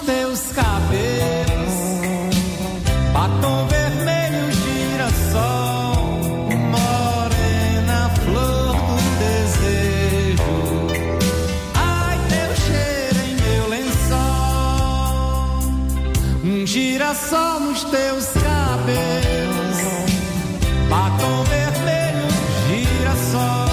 teus cabelos, batom vermelho, girassol, morena, flor do desejo. Ai, teu cheiro em meu lençol, girassol nos teus cabelos, batom vermelho, girassol.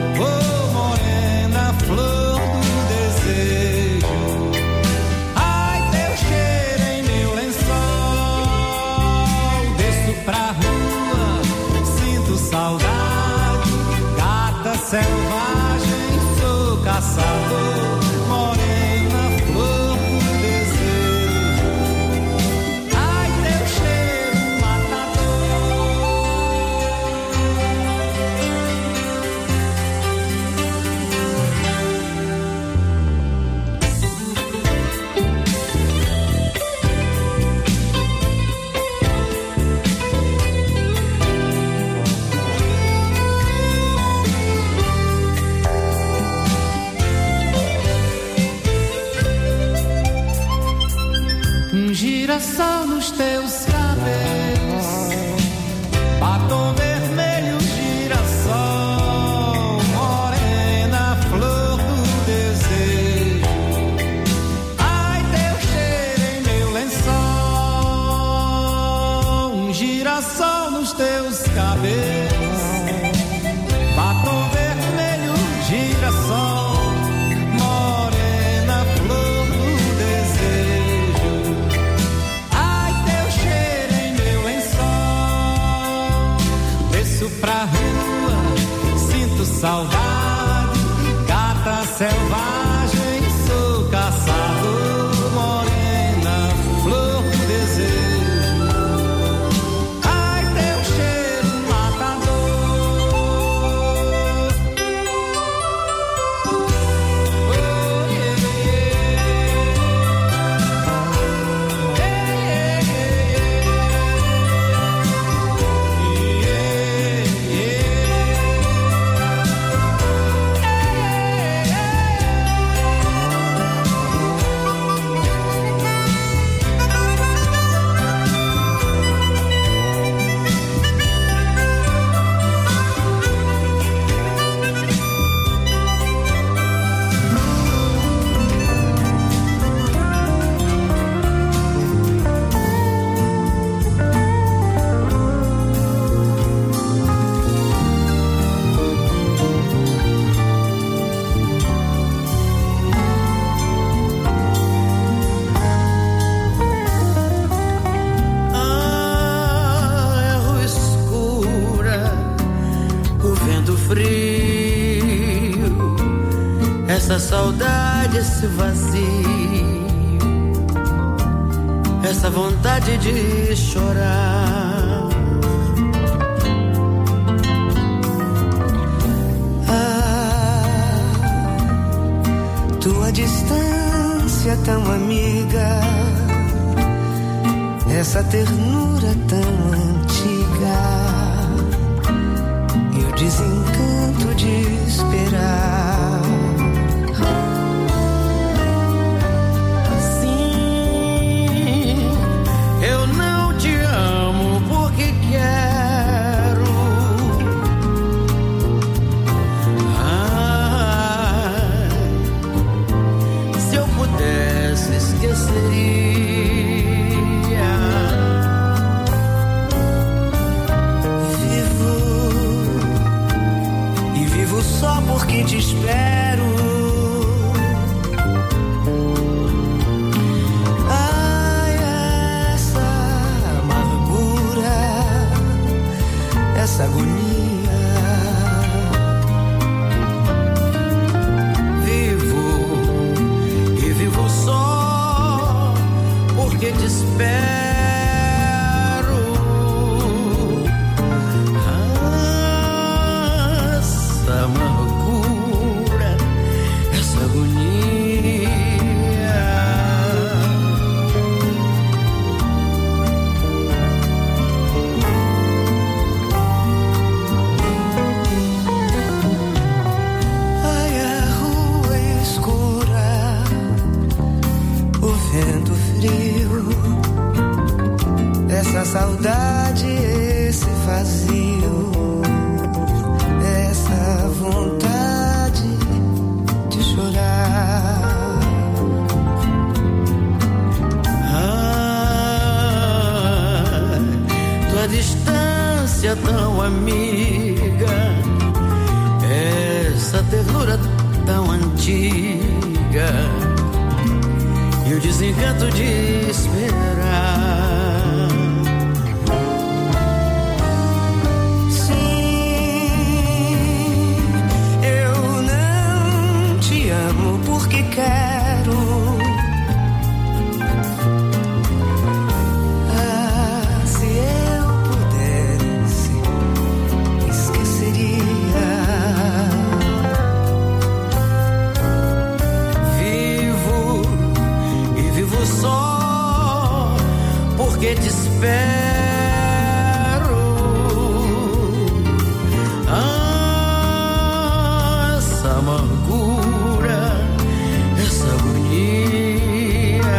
Selvagem, sou caçador, morena, flor do desejo. Ai, teu cheiro girassol nos teus cabelos, batom vermelho, girassol, morena, flor do desejo. Ai, teu cheiro em meu lençol, girassol nos teus cabelos, batom vermelho, girassol. Pra rua, sinto saudade, gata selvagem, sou caçador, morena, flor do desejo. Ai, teu cheiro matador. Oh, yeah, essa saudade, esse vazio, essa vontade de chorar. Tua distância tão amiga, essa ternura tão antiga, e o desencanto de esperar. Porque te espero. Ai, essa amargura, essa agonia. Vivo e vivo só porque te espero. Vento frio, essa saudade, esse vazio, essa vontade de chorar. Tua distância tão amiga, essa ternura tão antiga e o desencanto de esperar. Sim, eu não te amo porque quero. Ah, se eu pudesse, esqueceria. Vivo só porque te espero. Essa amargura, essa agonia.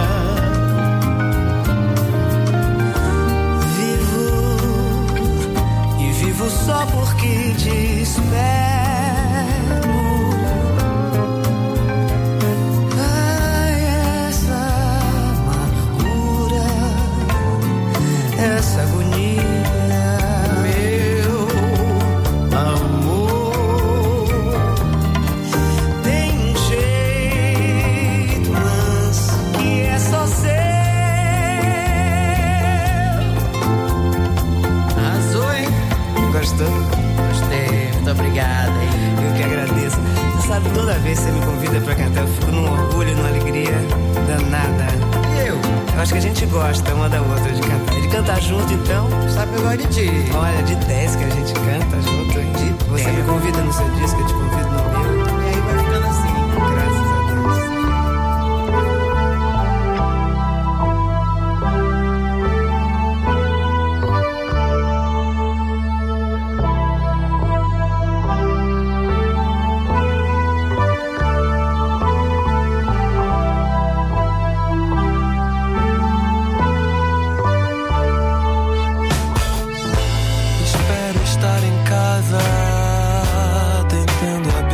Vivo só porque te espero. Essa agonia, meu amor, tem um jeito, mas que é só seu. Arrasou, hein? Gostou? Gostei, muito obrigado, hein? Eu que agradeço. Você sabe, toda vez que você me convida pra cantar, eu fico num orgulho e numa alegria danada. Eu acho que a gente gosta uma da outra de cantar. De cantar junto, então. sabe que eu gosto de ti. Olha, de 10 que a gente canta junto. Você me convida no seu disco, eu te convido no meu. E aí vai ficando assim. Graças a Espero estar em casa, tentando abrir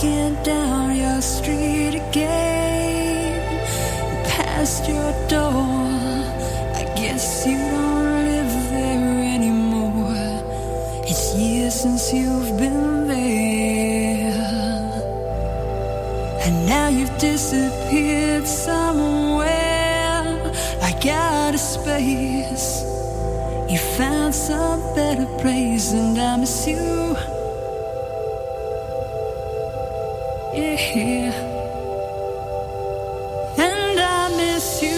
walking down your street again, past your door. I guess you don't live there anymore. It's years since you've been there, and now you've disappeared somewhere like out of space. You found some better place, and I miss you. Yeah, and I miss you.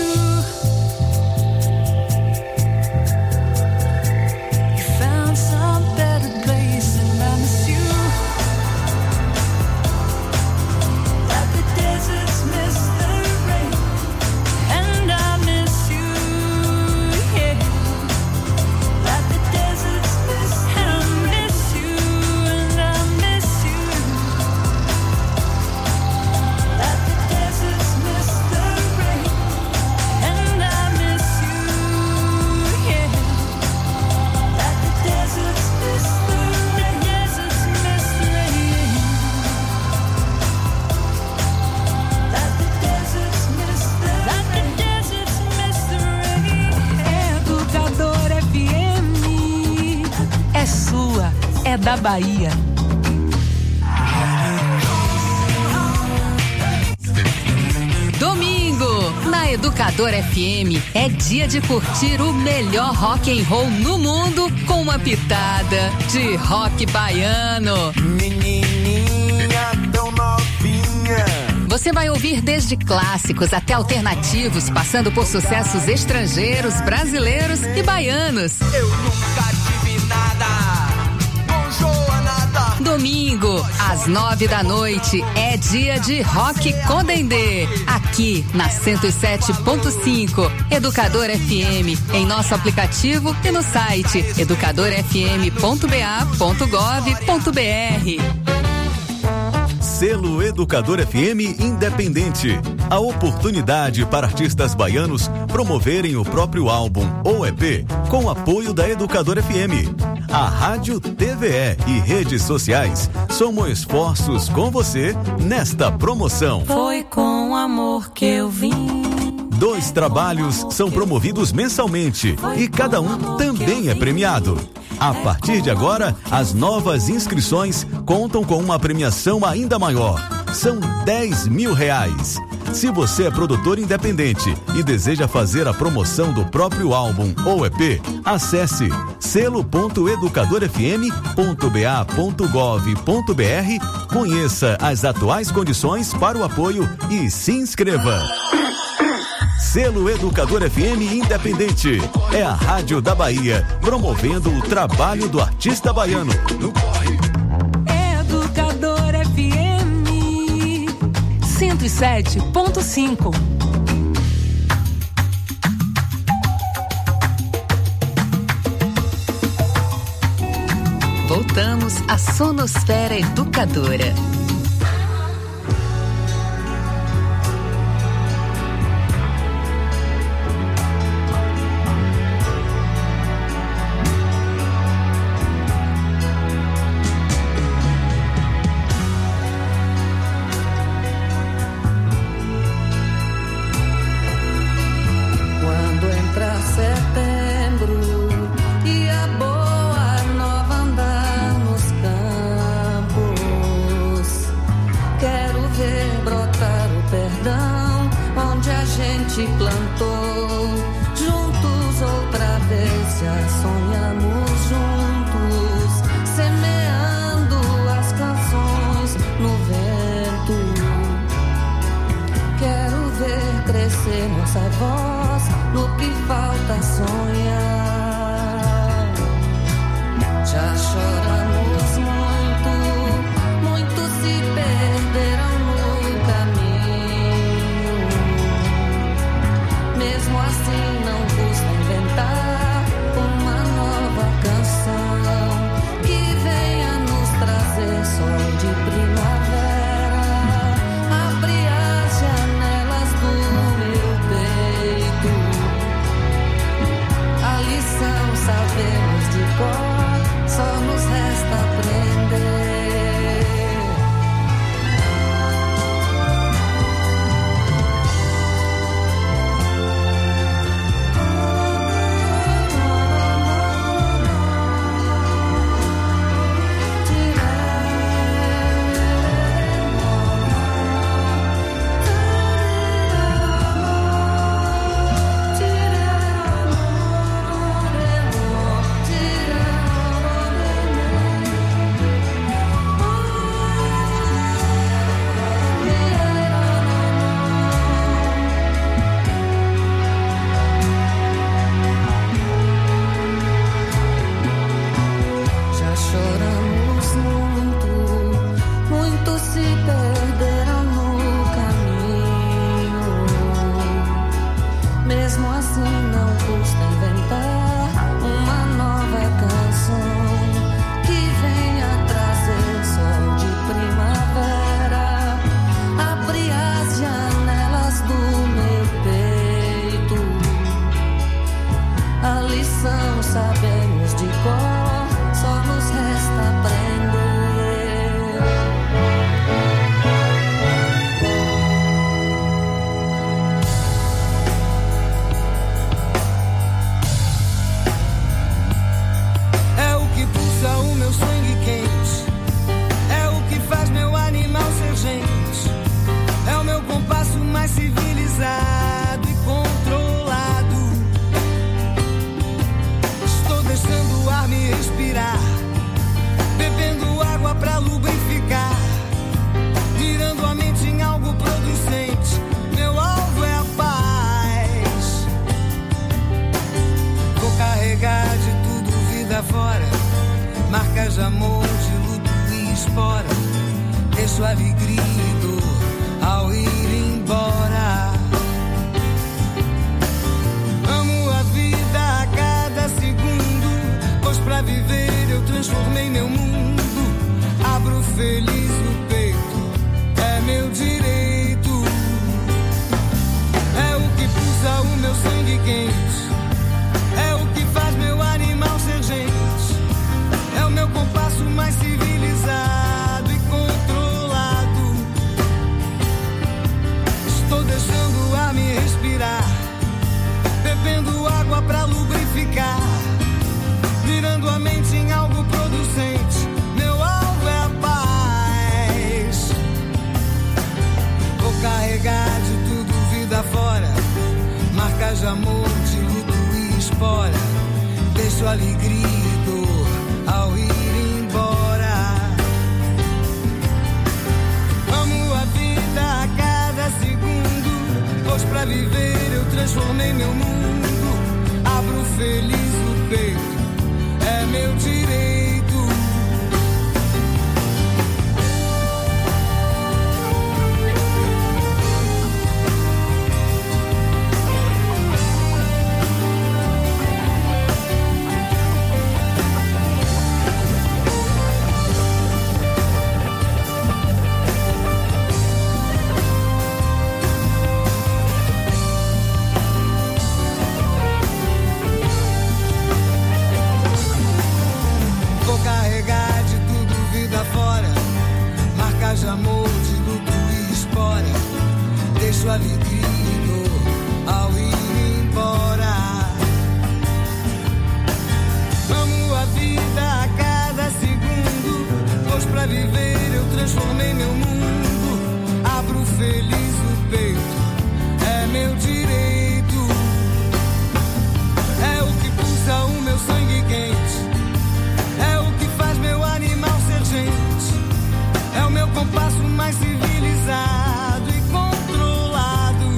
You found some better place, and I miss you. Like the deserts miss the rain, and I miss you. Yeah, like the deserts miss, and I miss you, and I miss you. Like the deserts miss the rain, and I miss you. Yeah, like the deserts miss the rain, deserts miss the rain. Like the deserts miss the rain, like the deserts miss the rain. Educador FM é sua, é da Bahia. Domingo, na Educador FM, é dia de curtir o melhor rock and roll no mundo com uma pitada de rock baiano. Menininha tão novinha. Você vai ouvir desde clássicos até alternativos, passando por sucessos estrangeiros, brasileiros e baianos. Eu nunca tive nada, não joa nada. Domingo, às 9h, é dia de Rock com Dendê, aqui na 107.5, Educador FM, em nosso aplicativo e no site educadorfm.ba.gov.br. Selo Educador FM Independente. A oportunidade para artistas baianos promoverem o próprio álbum ou EP com apoio da Educador FM. A Rádio, TVE e redes sociais somam esforços com você nesta promoção. Foi com amor que eu vim. 2 trabalhos são promovidos mensalmente e cada um também é premiado. A partir de agora, as novas inscrições contam com uma premiação ainda maior. São R$10.000. Se você é produtor independente e deseja fazer a promoção do próprio álbum ou EP, acesse selo.educadorfm.ba.gov.br, conheça as atuais condições para o apoio e se inscreva. Selo Educador FM Independente. É a Rádio da Bahia, promovendo o trabalho do artista baiano. Educador FM 107.5. Voltamos à Sonosfera Educadora. choramos muito, muitos se perderam no caminho. Mesmo assim não custa inventar uma nova canção que venha trazer sol de primavera, abrir as janelas do meu peito. A lição sabemos de cor, só nos resta aprender. É o que pulsa o meu sangue quente, é o que faz meu animal ser gente, é o meu compasso mais civilizado e controlado. Estou deixando o ar me respirar, bebendo água pra lubrificar, virando a mente em algo producente. Meu alvo é a paz. Vou carregar de tudo vida fora, marcas de amor, de luto e espora. Deixo alegria e dor ao ir embora. Amo a vida a cada segundo, pois pra viver eu transformei meu mundo. Abro feliz o peito, é meu direito. É o que pulsa o meu sangue quente, é o que faz meu animal ser gente, é o meu compasso mais civilizado e controlado. Estou deixando o ar me respirar, bebendo água pra lubrificar, virando a mente em algo producente. Meu alvo é a paz. Vou carregar de tudo vida fora, marcas de amor, de luto e espora. Deixo alegria e dor ao ir embora. Amo a vida a cada segundo, pois pra viver eu transformei meu mundo. Abro feliz o peito, é meu direito. De amor, de luto e espora. Deixo alegria e dor ao ir embora. Amo a vida a cada segundo, pois pra viver eu transformei meu mundo. Abro feliz o peito, é meu direito. É o que pulsa o meu sangue quente, é o que faz meu animal ser gente, é o meu compasso mais civilizado e controlado.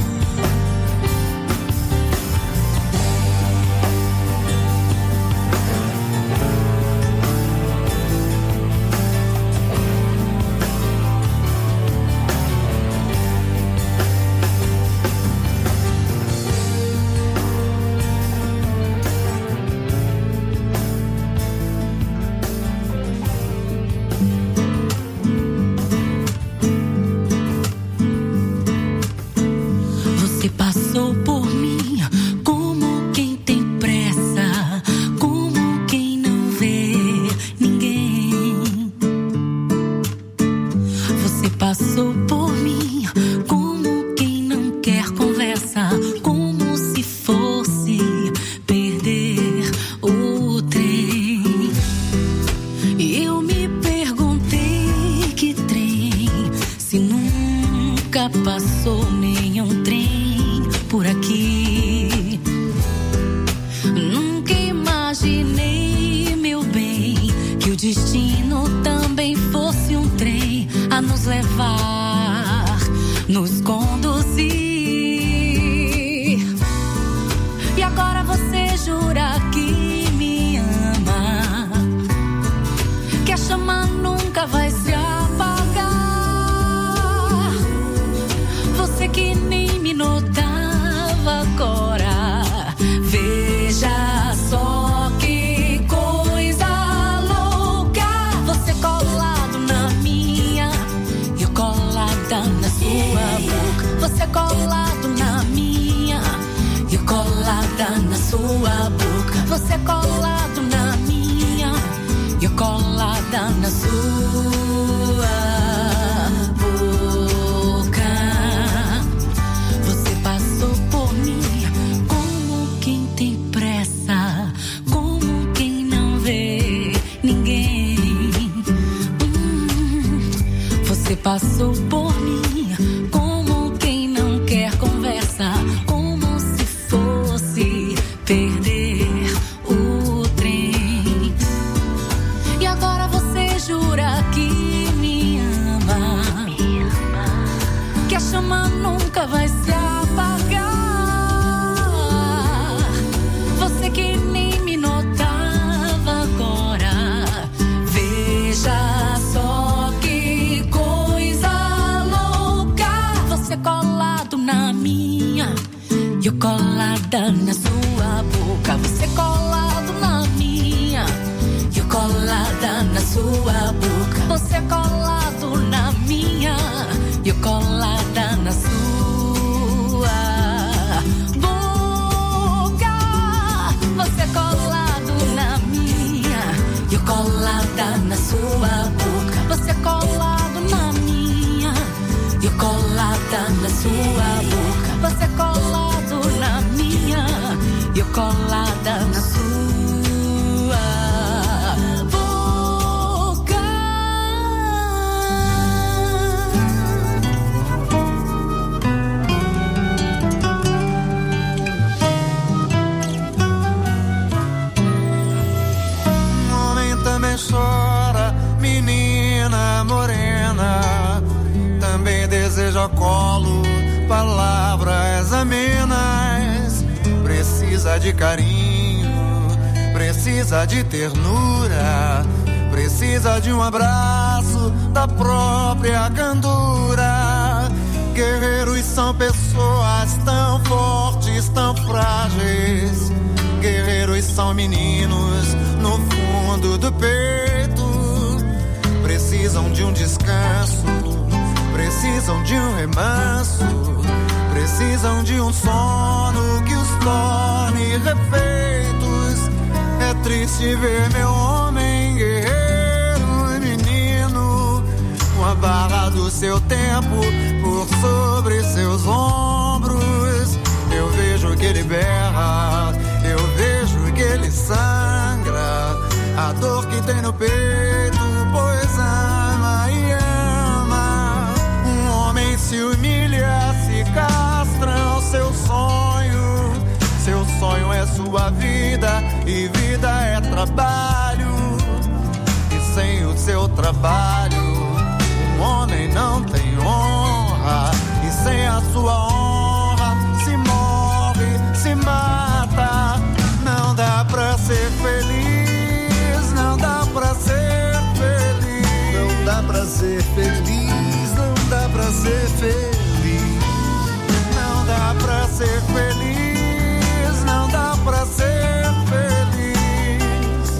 Você colado na minha e eu colada na sua boca. Você passou por mim como quem tem pressa, como quem não vê ninguém. Você passou por mim como quem não quer conversa, como se fosse perder o trem. E agora você jura que me ama, que a chama nunca vai se apagar. Você que nem me notava agora, veja só que coisa louca. Você colado na minha e eu colada na sua boca. Você colado na minha e eu colada na sua boca. Você colado na minha e eu colada na sua boca. Você colado na minha e eu colada na sua boca. Você colado na minha e eu colada na sua boca. Você colado na minha e eu colada na sua boca. Homem também chora, menina morena, também deseja colo, palavras amenas. Precisa de carinho, precisa de ternura, precisa de um abraço da própria candura. Guerreiros são pessoas tão fortes, tão frágeis. Guerreiros são meninos no fundo do peito. Precisam de um descanso, precisam de um remanso, precisam de um sono que os torne refeitos. É triste ver meu homem guerreiro, menino, com a barra do seu tempo por sobre seus ombros. Eu vejo que ele berra, eu vejo que ele sangra, a dor que tem no peito, pois ama e ama. Um homem se humilha, se castram seu sonho. Seu sonho é sua vida e vida é trabalho. E sem o seu trabalho, um homem não tem honra. E sem a sua honra, se morre, se mata. Não dá pra ser feliz, não dá pra ser feliz. Não dá pra ser feliz, não dá pra ser feliz. Não dá pra ser feliz, não dá pra ser feliz.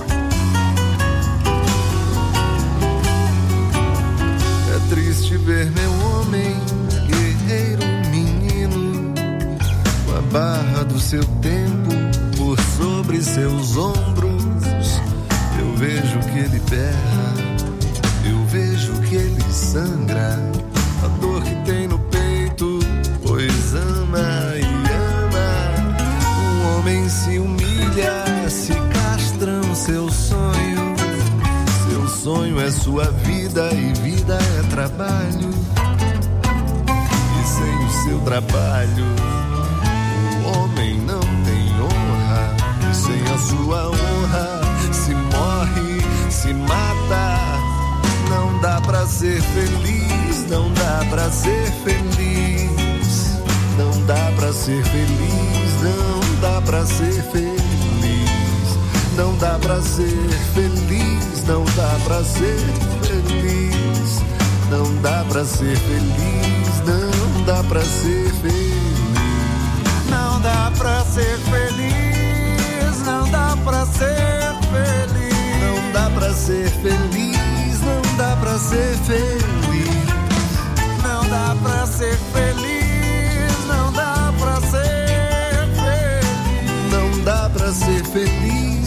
É triste ver meu homem guerreiro, menino, com a barra do seu tempo por sobre seus ombros. Eu vejo que ele berra, eu vejo que ele sangra, a dor que tem no peito, pois ama e ama. Um homem se humilha, se castram seu sonho. Seu sonho é sua vida e vida é trabalho. E sem o seu trabalho, o homem não tem honra. E sem a sua honra, se morre, se mata. Não dá pra ser feliz, não dá pra ser feliz. Não dá pra ser feliz, não dá pra ser feliz. Não dá pra ser feliz, não dá pra ser feliz. Não dá pra ser feliz, não dá pra ser feliz. Não dá pra ser feliz, não dá pra ser feliz. Não dá pra ser feliz, não dá pra ser feliz. Não dá pra ser feliz, não dá pra ser feliz. Não dá pra ser feliz.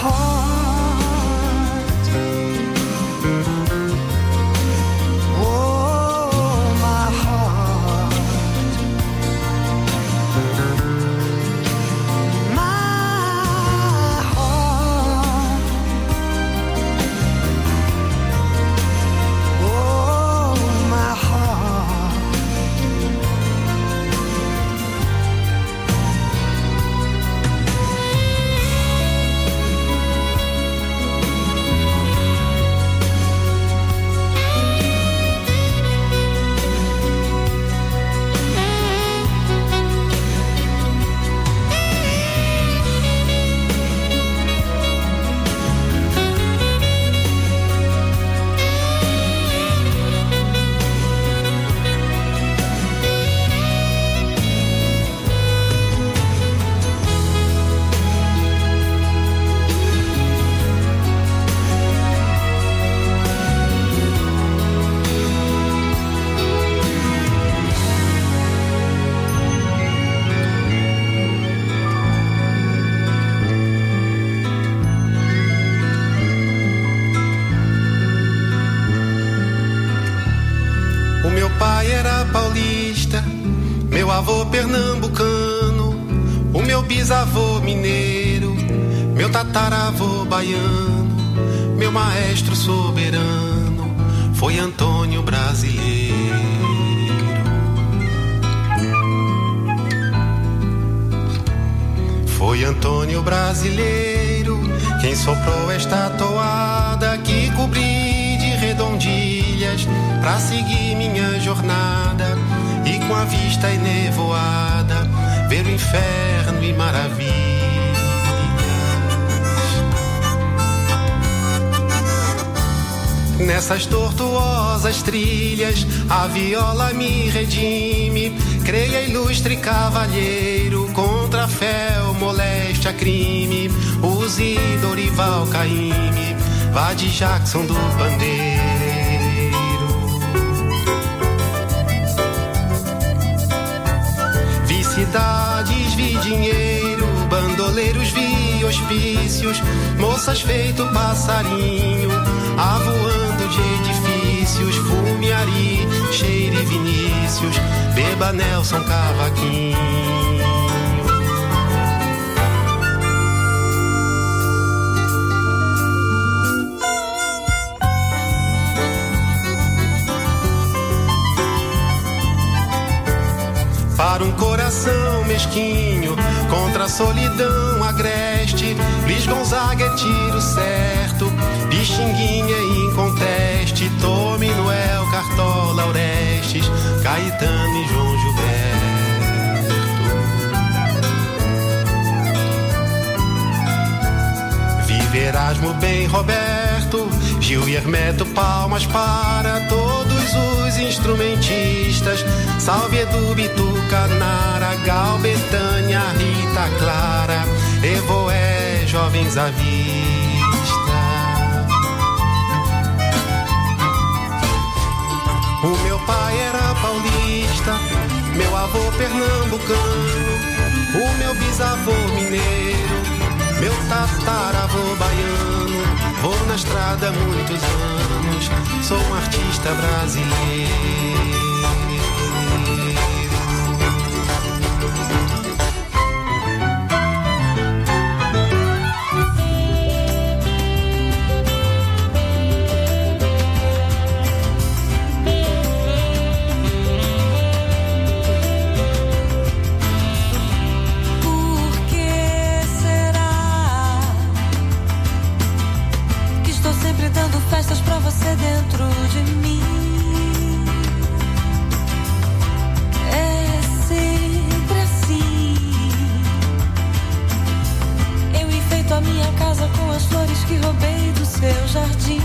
avô pernambucano, o meu bisavô mineiro, meu tataravô baiano, meu maestro soberano foi Antônio Brasileiro. Foi Antônio Brasileiro quem soprou esta toada que cobri de redondilhas pra seguir minha jornada e com a vista enevoada ver o inferno e maravilhas. Nessas tortuosas trilhas a viola me redime, creia ilustre cavalheiro, contra a fé, o moléstia, crime, use Dorival Caymmi, vá de Jackson do Pandeiro. Vi cidades, vi dinheiro, bandoleiros, vi hospícios, moças feito passarinho, avoando de edifícios, Fumiari, Cheire e Vinícius, beba Nelson Cavaquinho. Para um coração mesquinho, contra a solidão agreste, Luiz Gonzaga é tiro certo, Pixinguinha é inconteste, Tome, Noel, Cartola, Orestes, Caetano e João Gilberto. Vive Erasmo, bem Roberto, Gil e Hermeto, palmas para todos os instrumentistas, salve Edu, Bituca, Nara, Gal, Betânia, Rita Clara, Evoé, jovens à vista. O meu pai era paulista, meu avô pernambucano, o meu bisavô mineiro, meu tataravô baiano, vou na estrada há muitos anos, sou um artista brasileiro. Festas pra você dentro de mim. É sempre assim. Eu enfeito a minha casa com as flores que roubei do seu jardim.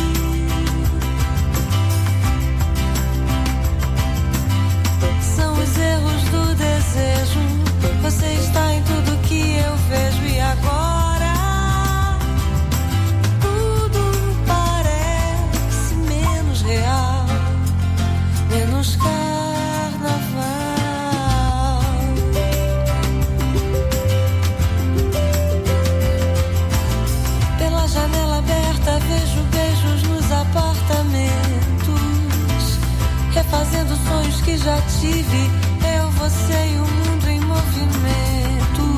São os erros do desejo. Você está em tudo que eu vejo e agora real. que já tive. Eu, você e o mundo em movimento.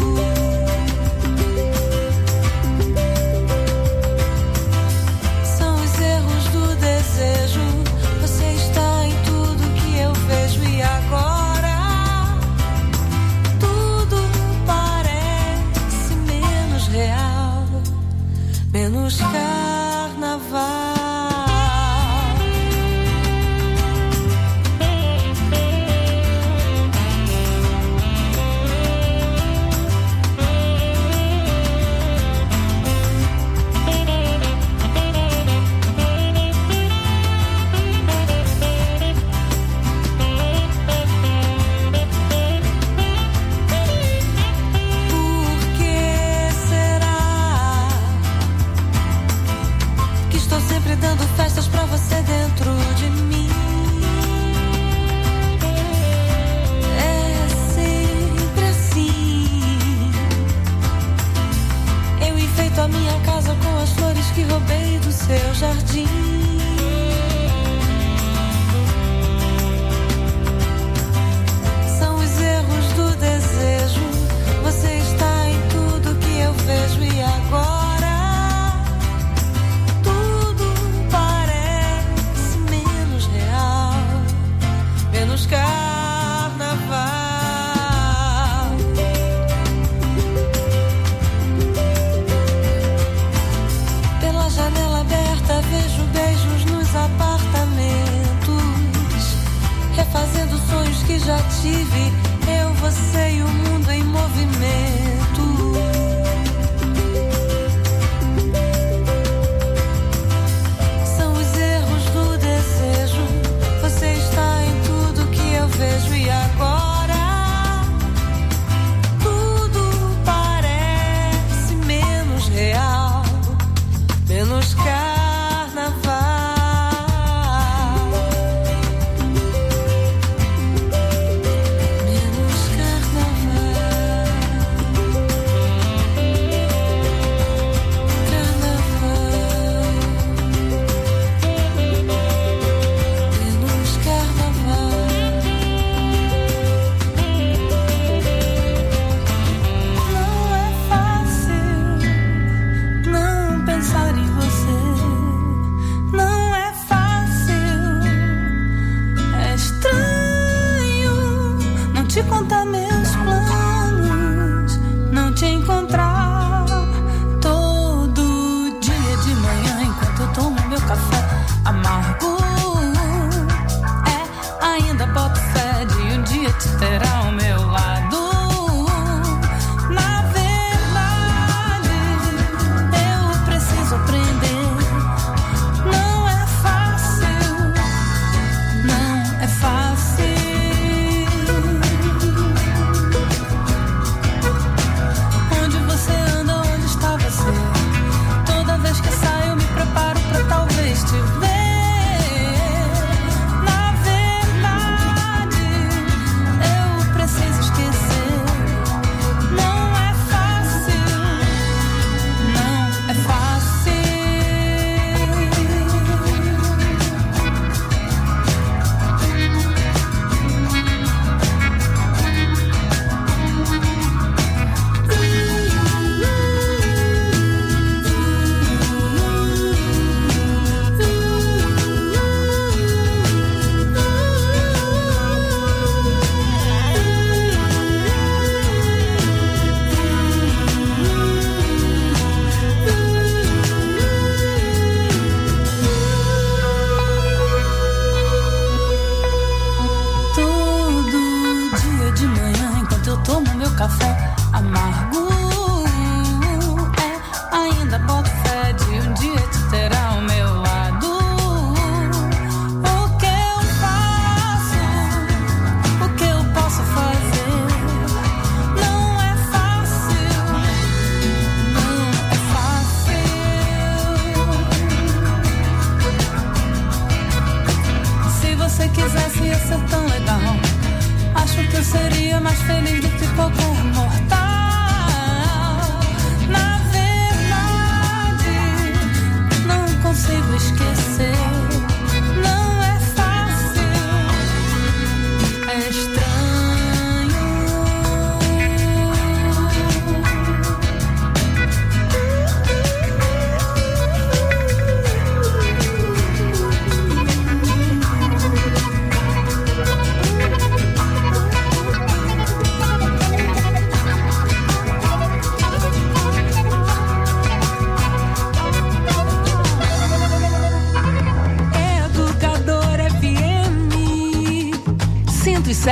São os erros do desejo. Você está em tudo que eu vejo e agora tudo parece menos real, menos carnaval. Dando festas pra você dentro de mim. É sempre assim. Eu enfeito a minha casa com as flores que roubei do seu jardim. São os erros do desejo. Você está em tudo que eu vejo e agora carnaval. Pela janela aberta vejo beijos nos apartamentos, refazendo sonhos que já tive. Eu, você e o mundo em movimento. São os erros do desejo. Você está em eu vejo e agora tudo parece menos real, menos carnaval, menos carnaval.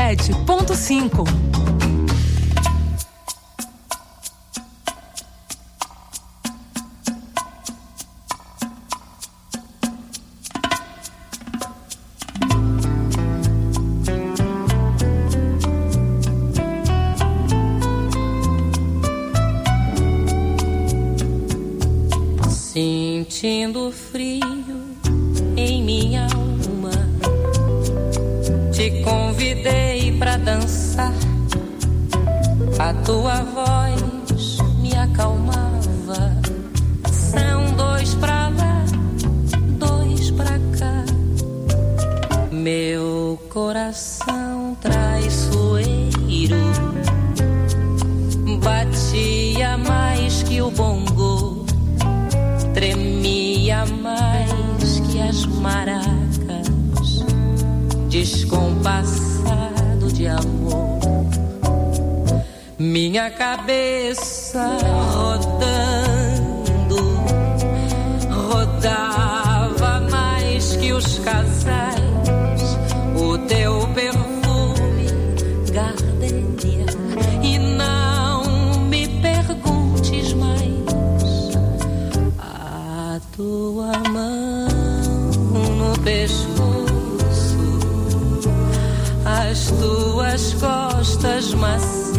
107.5. Sentindo frio em minha alma, te convidei pra dançar. A tua voz me acalmava. São dois pra lá, dois pra cá. Meu coração traiçoeiro batia mais que o bongo, tremia mais que as maracas, descompassado de amor. Minha cabeça rodando, rodava mais que os casais. O teu perfume, gardenia, e não me perguntes mais. Tua mão no pescoço, as tuas costas macias,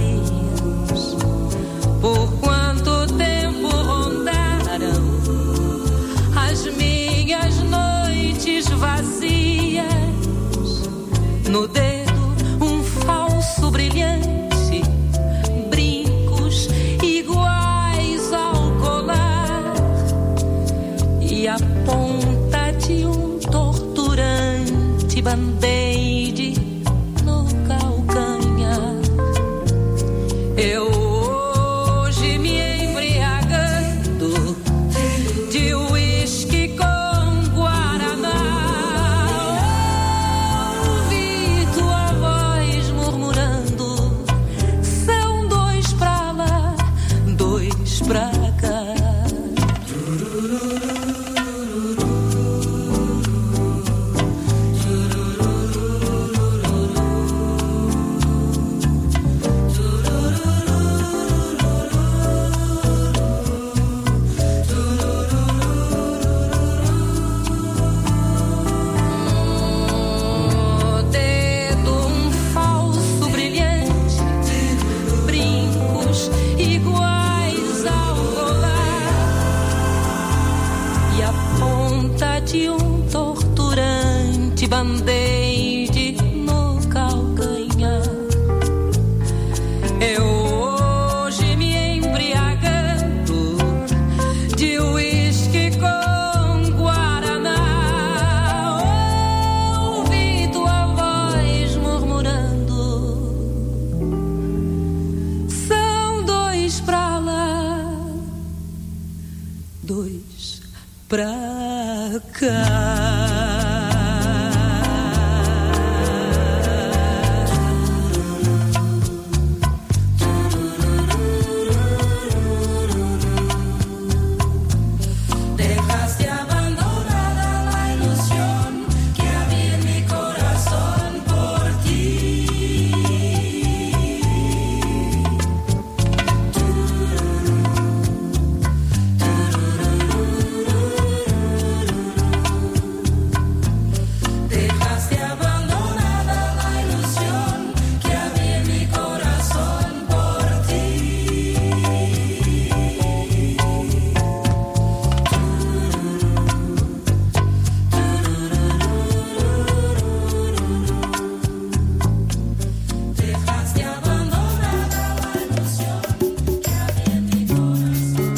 por quanto tempo rondaram as minhas noites vazias. No dedo um falso brilhante, brincos iguais ao colar, e a ponta de um torturante band-aid no calcanhar. Eu hoje me embriagando de uísque com guaraná, ouvi tua voz murmurando: são dois pra lá, dois pra cá. De um torturante band-aid no calcanhar. Eu hoje me embriagando de uísque com guaraná, ouvi tua voz murmurando: são dois pra lá, dois pra cá. Dejaste abandonada la ilusión que había en mi corazón por ti. Dejaste abandonada la ilusión que había en mi corazón por ti. Dejaste abandonada la ilusión que había en mi corazón.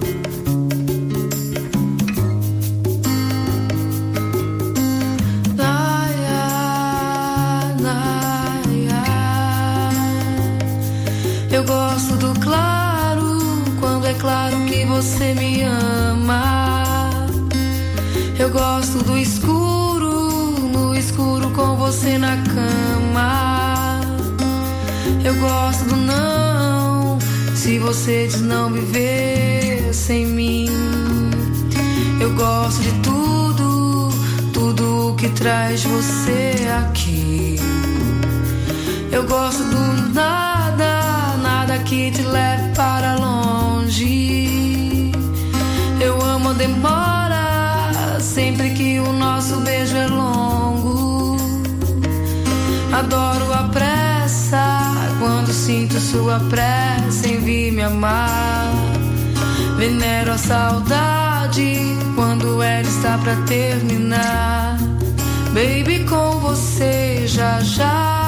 Eu gosto do claro, quando é claro que você me ama. Eu gosto do escuro, no escuro com você na cama. Eu gosto do não, se você diz não viver sem mim. Eu gosto de tudo, tudo que traz você aqui. Eu gosto do nada, nada que te leve para longe. Eu amo a demora, sempre que o nosso beijo é longo. Adoro a pressa, quando sinto sua pressa em vir me amar. Venero a saudade, quando ela está pra terminar. Baby, com você já já.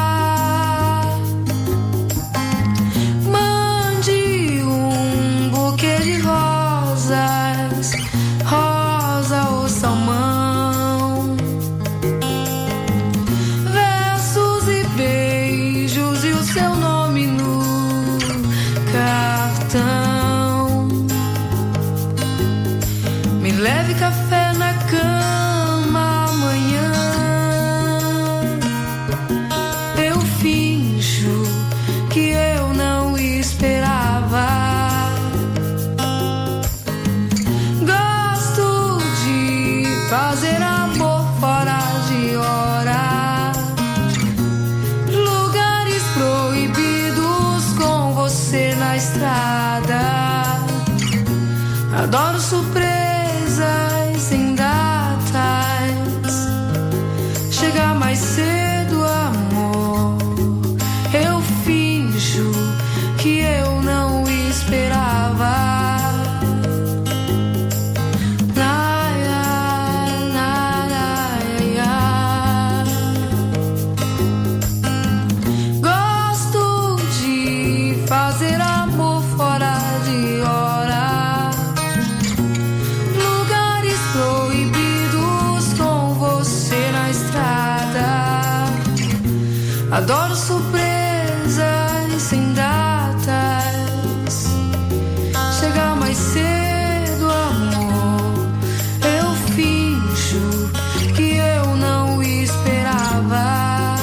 Mande um buquê de rosas, rosa ou salmão, versos e beijos e o seu nome no cartão. Me leve café na cama amanhã. Eu finjo que eu não esperava. Gosto de fazer amor fora de hora. Lugares proibidos com você na estrada. Adoro surpresas sem datas. Chegar mais cedo, amor. Eu finjo que eu não esperava. Ai, ai, ai, ai, ai. Gosto de fazer amor fora de hora. Lugares proibidos com você na estrada. Adoro surpresas sem datas. Chegar mais cedo, amor. Eu finjo que eu não esperava.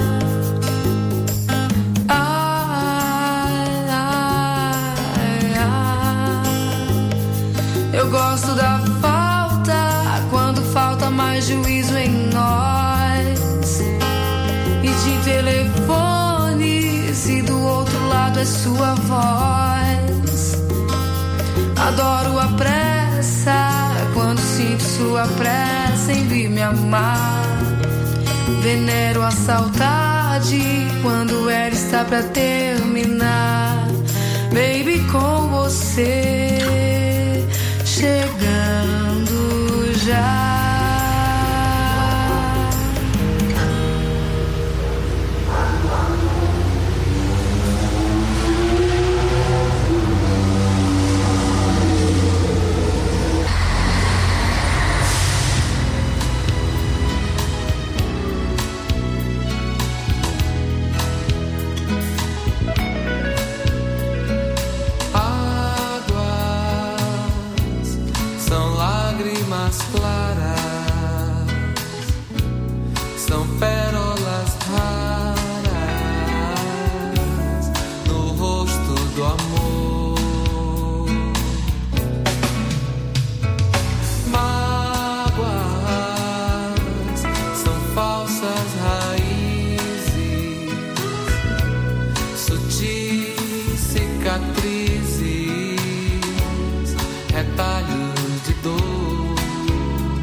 Ai, ai, ai. Eu gosto da falta, quando falta mais juízo em nós. E de telefone, se do outro lado é sua voz. Adoro a pressa, quando sinto sua pressa em vir me amar. Venero a saudade, quando ela está pra terminar. Baby, com você chegando já. São lágrimas claras, são pérolas raras no rosto do amor. Mágoas são falsas raízes, sutis cicatrizes, retalhos de dor.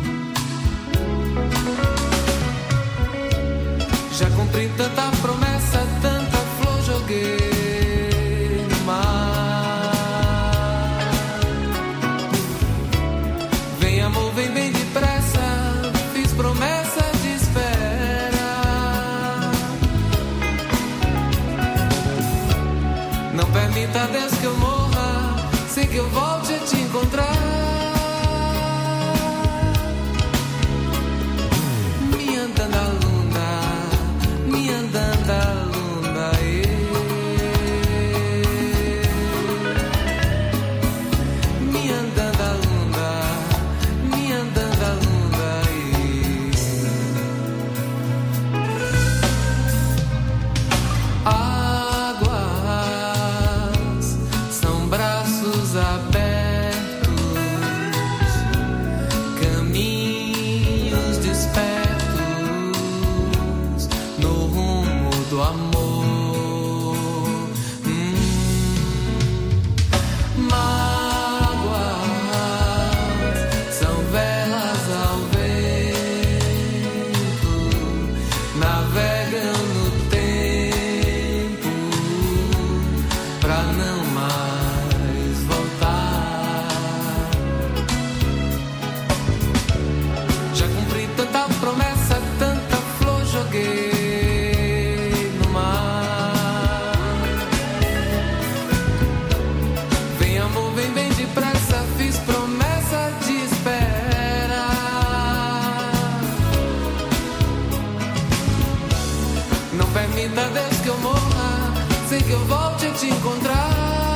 que eu volte a te encontrar.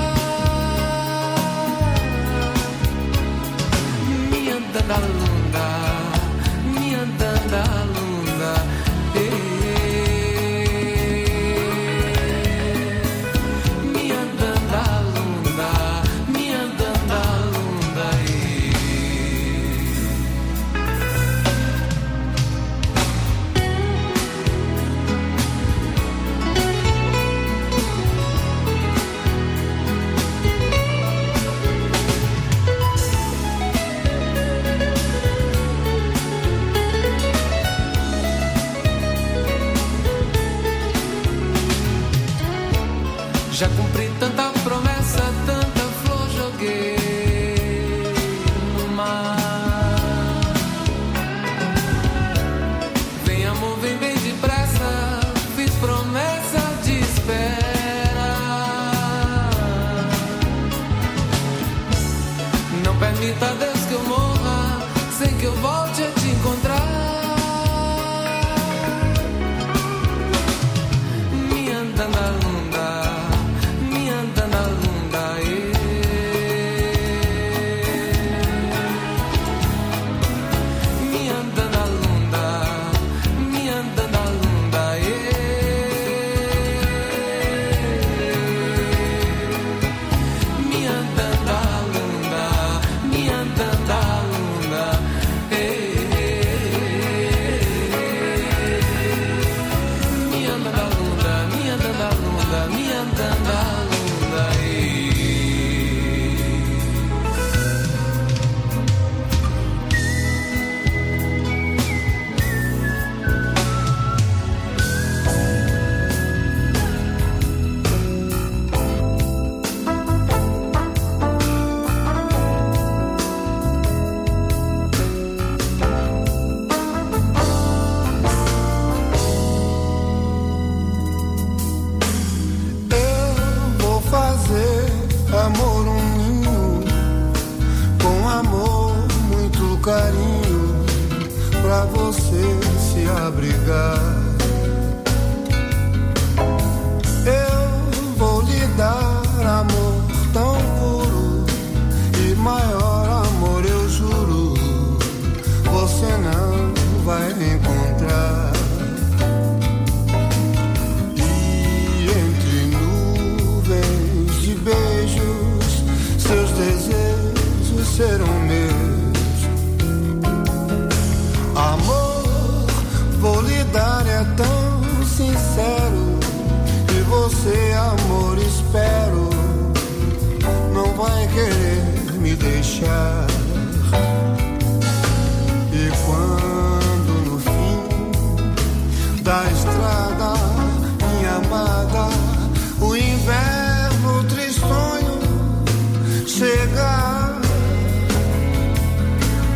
Minha Dandalunda, minha Dandalunda, minha Dandalunda, minha Dandalunda. Já cumpri tanta promessa, tanta flor joguei no mar. Vem amor, vem bem depressa, fiz promessa de espera. Não permita, Deus, que eu morra sem que eu volte a te encontrar. Minha Dandalunda, minha Dandalunda, minha Dandalunda, minha Dandalunda, minha Dandalunda, minha Dandalunda, minha Dandalunda, minha Dandalunda, minha Dandalunda. Eu vou fazer amor um ninho, com amor, muito carinho, pra você se abrigar. Eu vou lhe dar amor tão puro, e maior amor eu juro, você não vai encontrar. E entre nuvens de beijos, seus desejos serão meus. Amor, vou lhe dar, é tão sincero, e você, amor, espero, não vai querer me deixar.